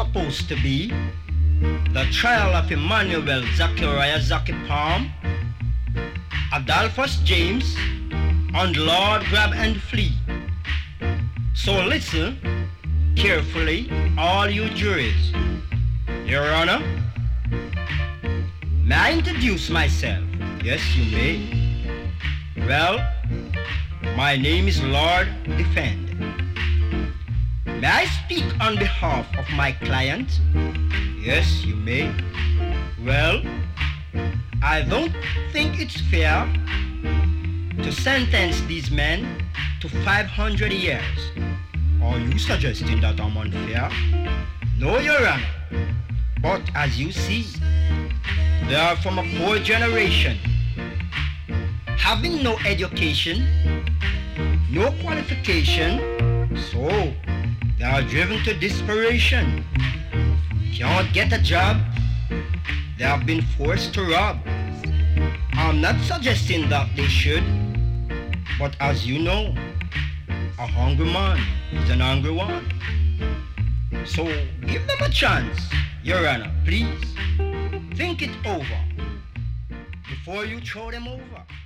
supposed to be the trial of Emmanuel Zachariah Zaki Palm, Adolphus James, and Lord Grab and Flee. So listen carefully, all you juries. Your Honor, may I introduce myself? Yes, you may. Well, my name is Lord Defend. May I speak on behalf of my client? Yes, you may. Well, I don't think it's fair to sentence these men to 500 years. Are you suggesting that I'm unfair? No, Your Honor. But as you see, they are from a poor generation, having no education, no qualification, so they are driven to desperation. Can't get a job, they have been forced to rob. I'm not suggesting that they should, but as you know, a hungry man is an angry one. So give them a chance, Your Honor, please. Think it over before you throw them over.